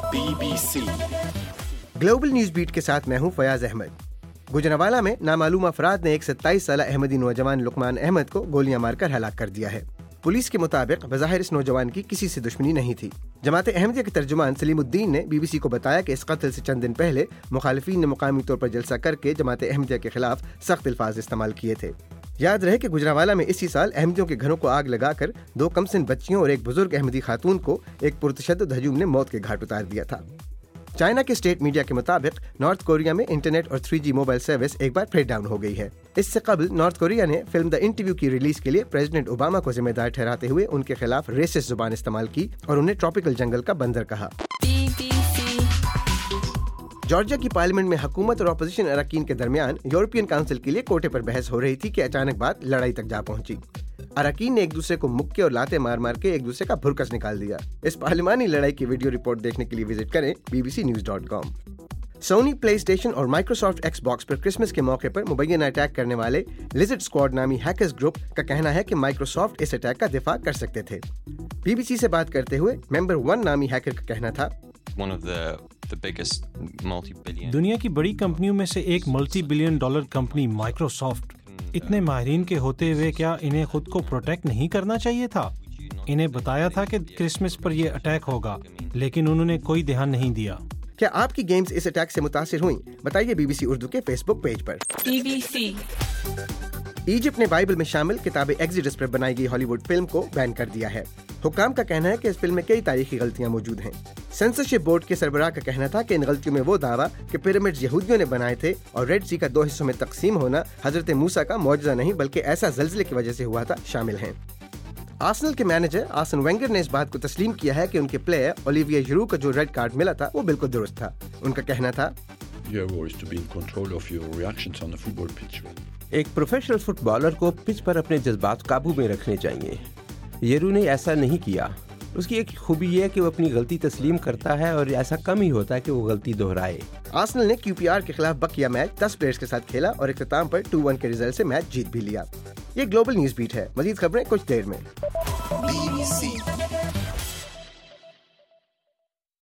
BBC global news beat के साथ मैं हूं फयाज अहमद। गुजरांवाला में नामालूम अफराद ने एक 27 साल अहमदी नौजवान लुकमान अहमद को गोलियां मारकर हलाक कर दिया है। पुलिस के मुताबिक बज़ाहिर इस नौजवान की किसी से दुश्मनी नहीं थी। जमात अहमदिया के तर्जुमान सलीमुद्दीन ने BBC को बताया कि इस कत्ल से चंद दिन पहले मुखालिफिन ने मुकामी तौर पर जलसा करके जमात अहमदिया के खिलाफ सख्त अल्फाज इस्तेमाल किए थे। याद रहे कि गुजरांवाला में इसी साल अहमदियों के घरों को आग लगाकर 2 कमसिन बच्चियों और एक बुजुर्ग अहमदी खातून को एक पुरतशद्दुद हजूम ने मौत के घाट उतार दिया था। चाइना के स्टेट मीडिया के मुताबिक नॉर्थ कोरिया में इंटरनेट और 3G मोबाइल सर्विस एक बार फिर डाउन हो गई है। इससे कबल नॉर्थ कोरिया ने फिल्म द इंटरव्यू की रिलीज के लिए प्रेसिडेंट ओबामा को जिम्मेदार ठहराते हुए उनके खिलाफ रेसिस्ट जुबान इस्तेमाल की और उन्हें ट्रॉपिकल जंगल का बंदर कहा। जॉर्जिया की पार्लियामेंट में हुकूमत और अपोजिशन अरकान के दरमियान यूरोपियन काउंसिल के लिए कोटे पर बहस हो रही थी कि अचानक बात लड़ाई तक जा पहुंची। अरकान ने एक दूसरे को मुक्के और लाते मार मार के एक दूसरे का भुरकस निकाल दिया। इस पार्लिमानी लड़ाई की वीडियो रिपोर्ट देखने के लिए विजिट करें bbcnews.com। सोनी, प्ले स्टेशन और माइक्रोसॉफ्ट एक्सबॉक्स पर क्रिसमस के मौके पर मुबैना अटैक करने वाले लिजर्ड स्क्वाड नामी हैकर्स ग्रुप का कहना है कि माइक्रोसॉफ्ट इस अटैक का दिफा कर सकते थे। BBC से बात करते हुए मेंबर 1 नामी हैकर का कहना था, दुनिया की बड़ी कंपनियों में से एक $multi-billion कंपनी माइक्रोसॉफ्ट, इतने माहिरीन के होते हुए क्या इन्हें खुद को प्रोटेक्ट नहीं करना चाहिए था? इन्हें बताया था कि क्रिसमस पर ये अटैक होगा, लेकिन उन्होंने कोई ध्यान नहीं दिया। क्या आपकी गेम्स इस अटैक से मुतासिर हुई? बताइए BBC उर्दू के फेसबुक पेज पर। इजिप्ट ने बाइबल में शामिल किताब एक्सोडस पर बनाई गई हॉलीवुड फिल्म को बैन कर दिया है। हुक्काम का कहना है कि इस फिल्म में कई तारीखी गलतियां मौजूद हैं। सेंसरशिप बोर्ड के सरबराह का कहना था कि इन गलतियों में वो दावा कि पिरामिड्स यहूदियों ने बनाए थे और रेड सी का 2 हिस्सों में तकसीम होना हजरत मूसा का मौजज़ा नहीं बल्कि ऐसा ज़लज़ले की वजह से हुआ था शामिल हैं। आर्सेनल के मैनेजर आर्सेन वेंगर ने इस बात को तस्लीम किया है कि उनके प्लेयर ओलिवियर जिरू को जो रेड कार्ड मिला था वो बिल्कुल दुरुस्त था। उनका कहना था, एक प्रोफेशनल फुटबॉलर को पिच पर अपने जज्बात काबू में रखने चाहिए। येरू ने ऐसा नहीं किया। उसकी एक खूबी ये है कि वो अपनी गलती तस्लीम करता है और ऐसा कम ही होता है कि वो गलती दोहराए। आर्सेनल ने QPR के खिलाफ बकिया मैच 10 प्लेयर्स के साथ खेला और इख्तिताम पर 2-1 के रिजल्ट से मैच जीत भी लिया। ये ग्लोबल न्यूज बीट है। मजीद खबरें कुछ देर में। BBC